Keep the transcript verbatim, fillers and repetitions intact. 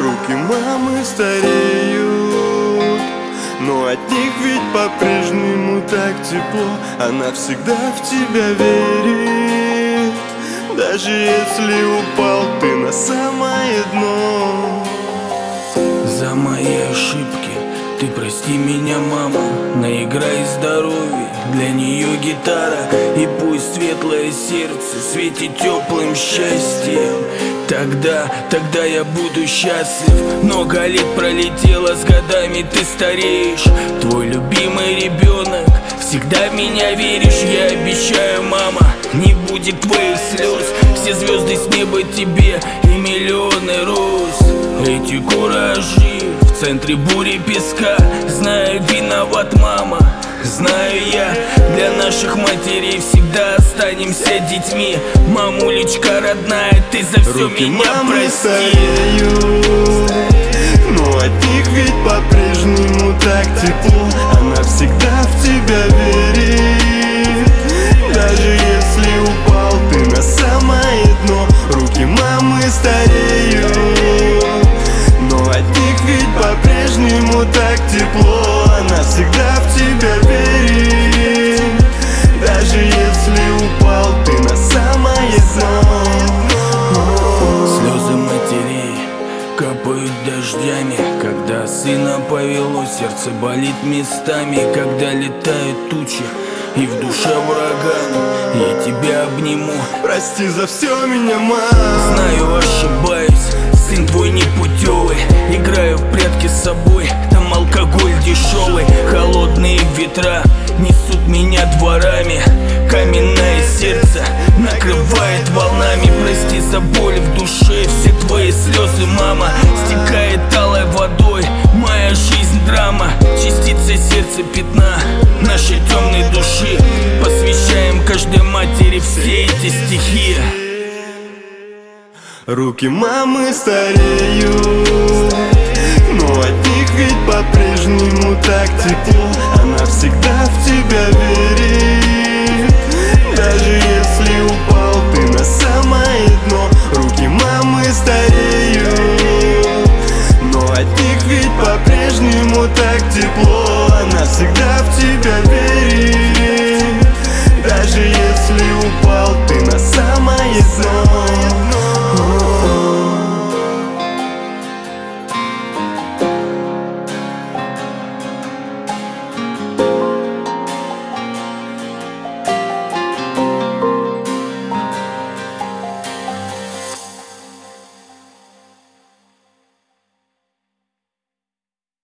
Руки мамы стареют, но от них ведь по-прежнему так тепло. Она всегда в тебя верит, даже если упал ты на самое дно. За мои ошибки ты прости меня, мама. Наиграй здоровье, для нее гитара. И пусть светлое сердце светит теплым счастьем. Тогда, тогда я буду счастлив. Много лет пролетело, с годами ты стареешь. Твой любимый ребенок, всегда в меня веришь. Я обещаю, мама, не будет твоих слез. Все звезды с неба тебе и миллионы роз. Эти куражи в центре бури песка. Знаю, виноват мама, знаю я. Для наших матерей всегда останемся детьми. Мамулечка родная, ты за все Руки меня мамы прости. стареют, но от них ведь по-прежнему так тепло. Она всегда в тебя верит, даже если упал ты на самое дно. Руки мамы стареют, но от них ведь по-прежнему так тепло. Она всегда в тебя верит, даже если упал ты на самое дно. Слезы матерей капают дождями, когда сына повело, сердце болит местами. Когда летают тучи и в душе ураган, я тебя обниму. Прости за все меня, мама. Знаю, ошибаюсь, сын твой непутевый. Играю в прятки с собой, там алкоголь дешевый. Холодные ветра несут меня дворами. Каменное сердце накрывает волнами. Прости за боль в душе, все твои слезы, мама. Стекает алой водой моя жизнь драма. Частица сердца пятна нашей темной души. Посвящаем каждой матери все эти стихи. Руки мамы стареют, но от них ведь по-прежнему так тепло. Она всегда в тебя верит, даже если упал ты на самое дно. Руки мамы стареют, но от них ведь по-прежнему так тепло. Она всегда в тебя верит.